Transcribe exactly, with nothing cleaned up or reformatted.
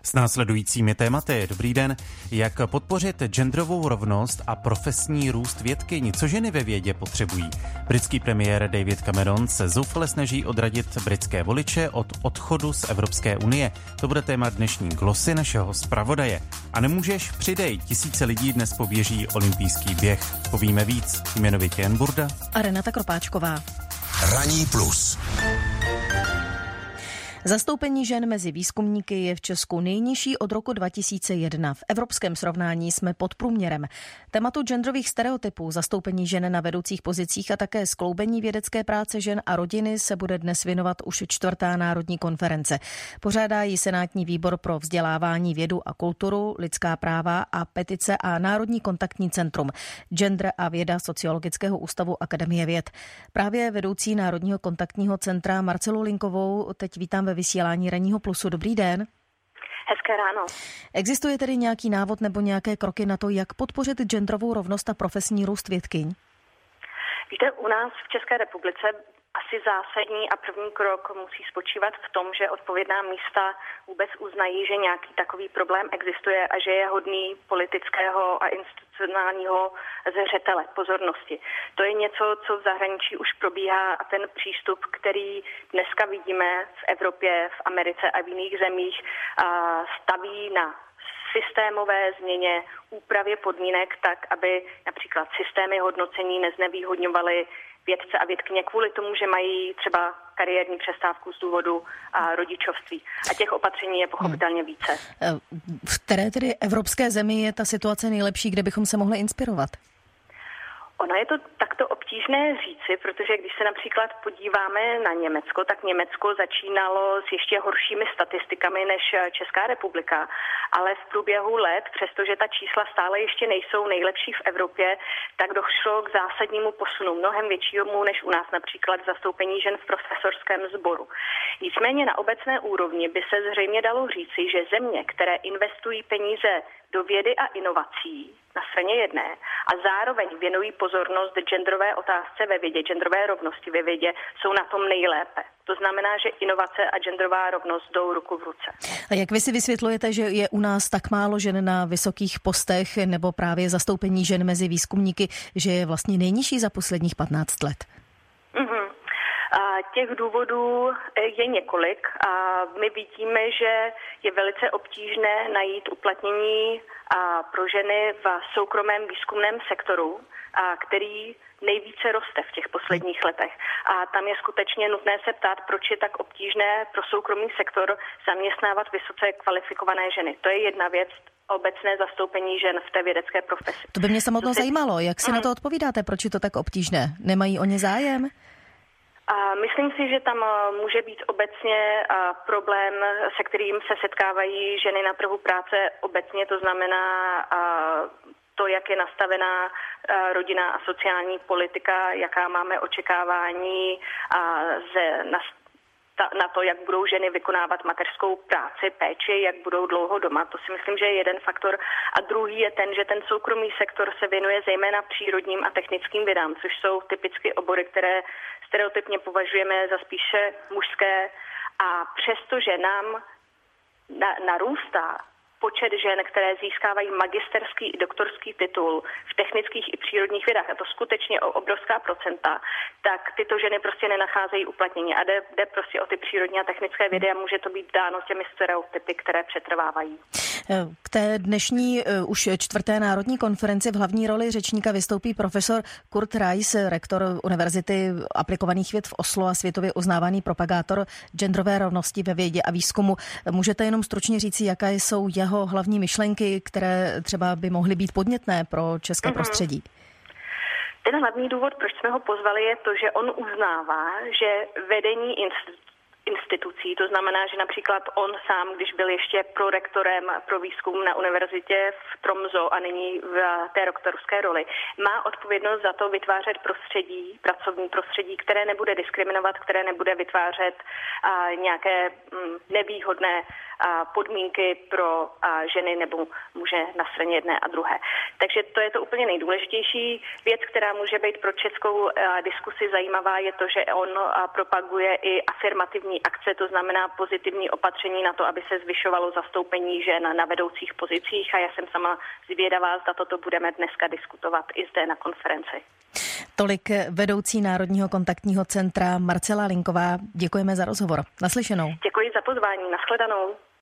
S následujícími tématy. Dobrý den. Jak podpořit genderovou rovnost a profesní růst vědkyň? Co ženy ve vědě potřebují? Britský premiér David Cameron se zoufale snaží odradit britské voliče od odchodu z Evropské unie. To bude téma dnešní glosy našeho zpravodaje. A nemůžeš, přidej. Tisíce lidí dnes poběží olympijský běh. Povíme víc. Jmenovitě Jan Burda a Renata Kropáčková. Ranní plus. Zastoupení žen mezi výzkumníky je v Česku nejnižší od roku dva tisíce jedna. V evropském srovnání jsme pod průměrem. Tématu genderových stereotypů, zastoupení žen na vedoucích pozicích a také skloubení vědecké práce žen a rodiny se bude dnes věnovat už čtvrtá národní konference. Pořádá ji Senátní výbor pro vzdělávání, vědu a kulturu, lidská práva a petice a Národní kontaktní centrum, gender a věda Sociologického ústavu Akademie věd. Právě vedoucí Národního kontaktního centra Marcelu Linkovou teď vítám ve vysílání Ranního plusu. Dobrý den. Hezké ráno. Existuje tedy nějaký návod nebo nějaké kroky na to, jak podpořit genderovou rovnost a profesní růst vědkyň? Víte, u nás v České republice asi zásadní a první krok musí spočívat v tom, že odpovědná místa vůbec uznají, že nějaký takový problém existuje a že je hodný politického a institucionálního zřetele, pozornosti. To je něco, co v zahraničí už probíhá a ten přístup, který dneska vidíme v Evropě, v Americe a v jiných zemích, staví na systémové změně, úpravě podmínek tak, aby například systémy hodnocení neznevýhodňovaly vědce a vědkyně kvůli tomu, že mají třeba kariérní přestávku z důvodu a rodičovství. A těch opatření je pochopitelně více. V které tedy evropské zemi je ta situace nejlepší, kde bychom se mohli inspirovat? Ono je to takto obtížné říci, protože když se například podíváme na Německo, tak Německo začínalo s ještě horšími statistikami než Česká republika, ale v průběhu let, přestože ta čísla stále ještě nejsou nejlepší v Evropě, tak došlo k zásadnímu posunu, mnohem většímu než u nás, například zastoupení žen v profesorském sboru. Nicméně na obecné úrovni by se zřejmě dalo říci, že země, které investují peníze do vědy a inovací na straně jedné a zároveň věnují pozornost genderové otázce ve vědě, genderové rovnosti ve vědě, jsou na tom nejlépe. To znamená, že inovace a genderová rovnost jdou ruku v ruce. A jak vy si vysvětlujete, že je u nás tak málo žen na vysokých postech nebo právě zastoupení žen mezi výzkumníky, že je vlastně nejnižší za posledních patnáct let? Mm-hmm. A těch důvodů je několik a my vidíme, že je velice obtížné najít uplatnění a pro ženy v soukromém výzkumném sektoru, a který nejvíce roste v těch posledních letech. A tam je skutečně nutné se ptát, proč je tak obtížné pro soukromý sektor zaměstnávat vysoce kvalifikované ženy. To je jedna věc, obecné zastoupení žen v té vědecké profesi. To by mě samotnou se... zajímalo. Jak si mm. na to odpovídáte? Proč je to tak obtížné? Nemají oni zájem? A myslím si, že tam může být obecně problém, se kterým se setkávají ženy na trhu práce obecně, to znamená to, jak je nastavená rodinná a sociální politika, jaká máme očekávání ze, na, na to, jak budou ženy vykonávat mateřskou práci, péči, jak budou dlouho doma. To si myslím, že je jeden faktor. A druhý je ten, že ten soukromý sektor se věnuje zejména přírodním a technickým vědám, což jsou typicky obory, které stereotypně považujeme za spíše mužské. A přestože nám na, narůstá počet žen, které získávají magisterský i doktorský titul v technických i přírodních vědách, a to skutečně o obrovská procenta, tak tyto ženy prostě nenacházejí uplatnění a jde, jde prostě o ty přírodní a technické vědy a může to být dáno těmi stereotypy, které přetrvávají. K té dnešní už čtvrté národní konferenci v hlavní roli řečníka vystoupí profesor Kurt Reiss, rektor Univerzity aplikovaných věd v Oslo a světově uznávaný propagátor genderové rovnosti ve vědě a výzkumu. Můžete jenom stručně říci, jaké jsou jeho hlavní myšlenky, které třeba by mohly být podnětné pro české mm-hmm. prostředí? Ten hlavní důvod, proč jsme ho pozvali, je to, že on uznává, že vedení institucí institucí. To znamená, že například on sám, když byl ještě prorektorem pro výzkum na univerzitě v Tromso a nyní v té rektorské roli, má odpovědnost za to vytvářet prostředí, pracovní prostředí, které nebude diskriminovat, které nebude vytvářet a, nějaké m, nevýhodné podmínky pro ženy nebo muže na straně jedné a druhé. Takže to je to úplně nejdůležitější věc, která může být pro českou diskusi zajímavá, je to, že on propaguje i afirmativní akce, to znamená pozitivní opatření na to, aby se zvyšovalo zastoupení žen na vedoucích pozicích a já jsem sama zvědavá, zda toto budeme dneska diskutovat i zde na konferenci. Tolik vedoucí Národního kontaktního centra Marcela Linková. Děkujeme za rozhovor. Naslyšenou. Děkuji za pozvání. Nashledanou.